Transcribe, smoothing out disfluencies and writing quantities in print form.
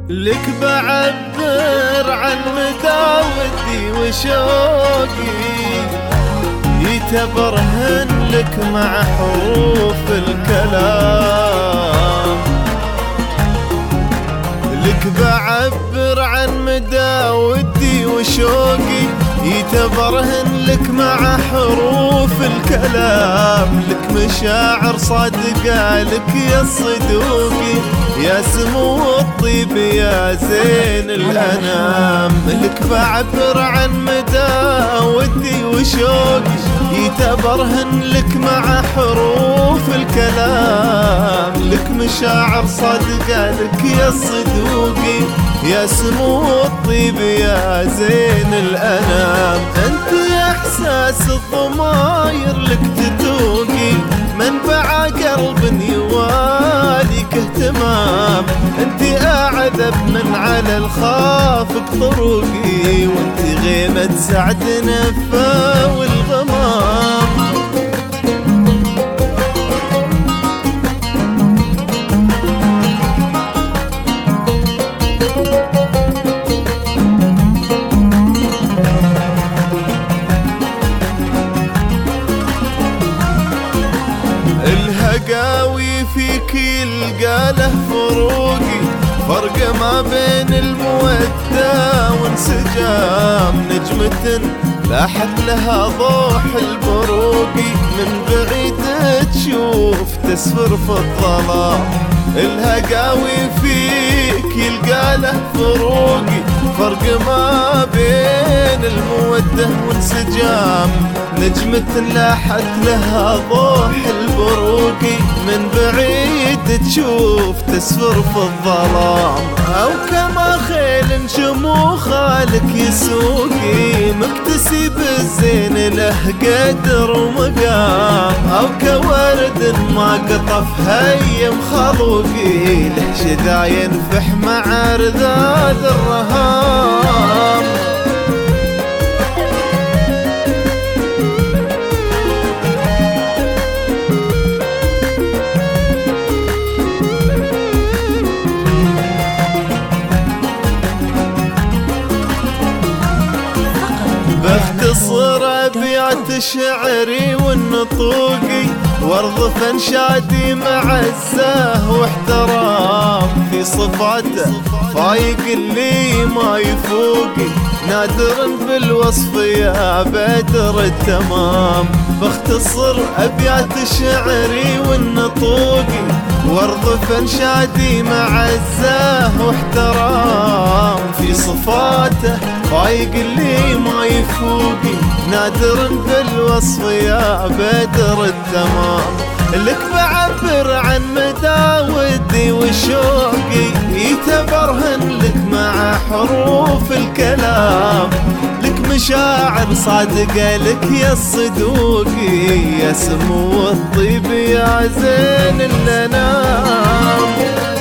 لك بعبر عن مدى ودي وشوقي، يتبرهن لك مع حروف الكلام. لك بعبر عن مدى ودي وشوقي، يتبرهن لك مع حروف الكلام. لك مشاعر صادقة لك يا الصدوقي، يا سمو الطيب يا زين الأنام. لك بعبر عن مدى ودي وشوقي، يتبرهن لك مع حروف الكلام. لك مشاعر صادقة لك يا الصدوقي، يا سمو الطيب يا زين الأنام. انت يا احساس الضماير لك تتوقي، منبع قلب يواليك اهتمام. انت اعذب من على الخافق طرقي، وانت غيمة سعد نفا والغمام. الهقاوي فيك يلقى له فروقي، فرق ما بين المودة وانسجام. نجمة لاحت لها ضوح البروقي، من بعيد تشوف تسفر في الظلام. الهقاوي فيك يلقى له فروقي، فرق ما بين المودة وانسجام. نجمة لاحت لها ضوح البروقي، من بعيد تشوف تسفر في الظلام. أو كما خيل شموخة لك يسوقي، مكتسي بالزين له قدر ومقام. أو كورد ما قطف هيم خلوقي، له شذاين فح مع رذاذ الرهام. باختصر ابيات شعري والنطوقي، وارضف انشادي معزه واحترام. في صفاته فايق اللي ما يفوقي، نادر بالوصف يا بدر التمام. باختصر ابيات شعري والنطوقي، وارضف انشادي معزه واحترام. في صفاته فايق اللي ما يفوقي، نادر بالوصف يا بدر التمام. لك بعبر عن مدى ودي وشوقي، يتبرهن لك مع حروف الكلام. لك مشاعر صادقة لك يا الصدوقي، يا سمو الطيب يا زين الأنام.